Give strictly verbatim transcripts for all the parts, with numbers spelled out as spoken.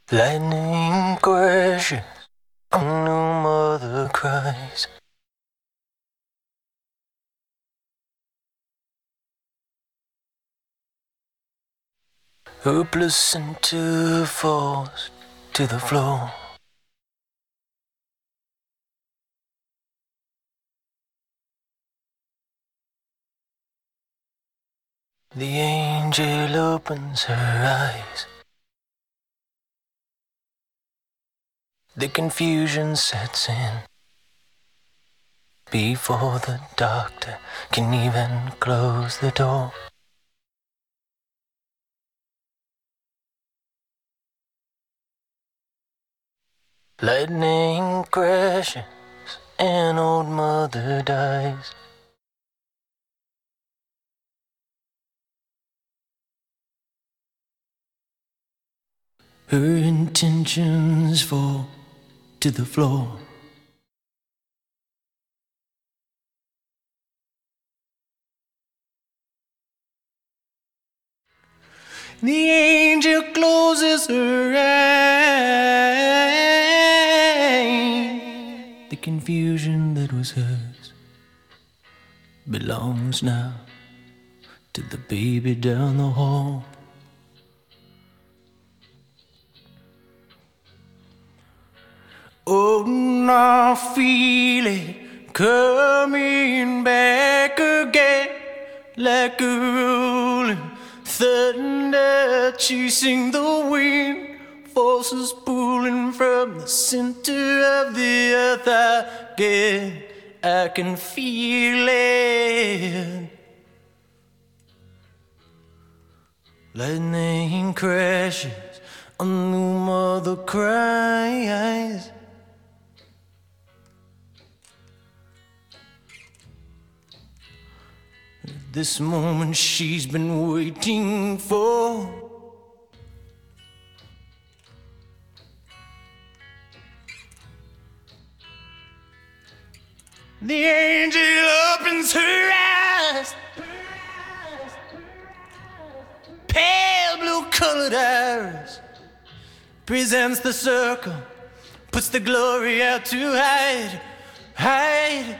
Lightning crashes, a new mother cries. Her placenta falls to the floor. The angel opens her eyes. The confusion sets in before the doctor can even close the door. Lightning crashes, an old mother dies. Her intentions fall to the floor. The angel closes her eyes. The confusion that was hers belongs now to the baby down the hall. Oh, now I feel it coming back again, like a rolling thunder chasing the wind, forces pulling from the center of the earth. I get, I can feel it. Lightning crashes, a new mother cries. This moment she's been waiting for. The angel opens her eyes, pale blue colored iris, presents the circle, puts the glory out to hide, hide.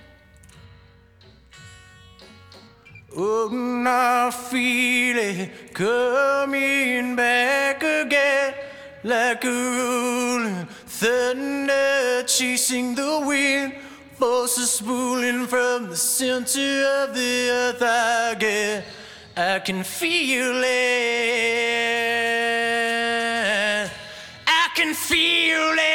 Oh, now I feel it coming back again, like a rolling thunder chasing the wind, forces pulling from the center of the earth. I get, I can feel it, I can feel it.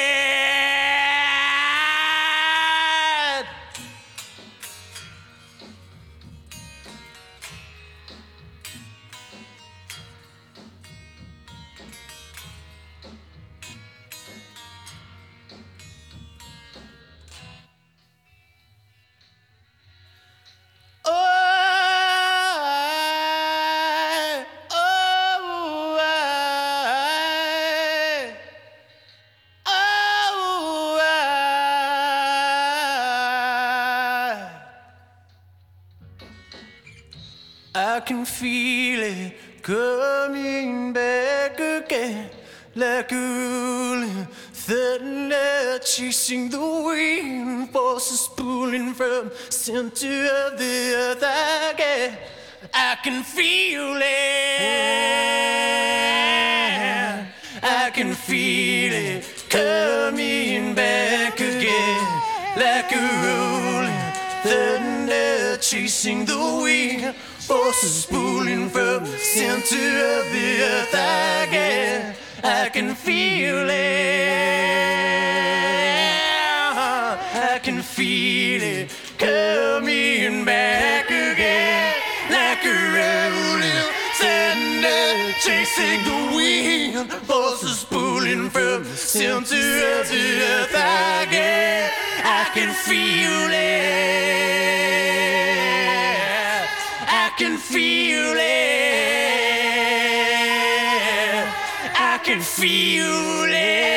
I can feel it coming back again, like a rolling thunder chasing the wind, forces pulling from center of the earth. I get, I can feel it, I can feel it coming back again, like a rolling thunder chasing the wind, forces pulling from the center of the earth. I get, I can feel it, I can feel it coming back again, like a rolling thunder chasing the wind, forces pulling from the center of the earth. I get, I can feel it, I can feel it, I can feel it.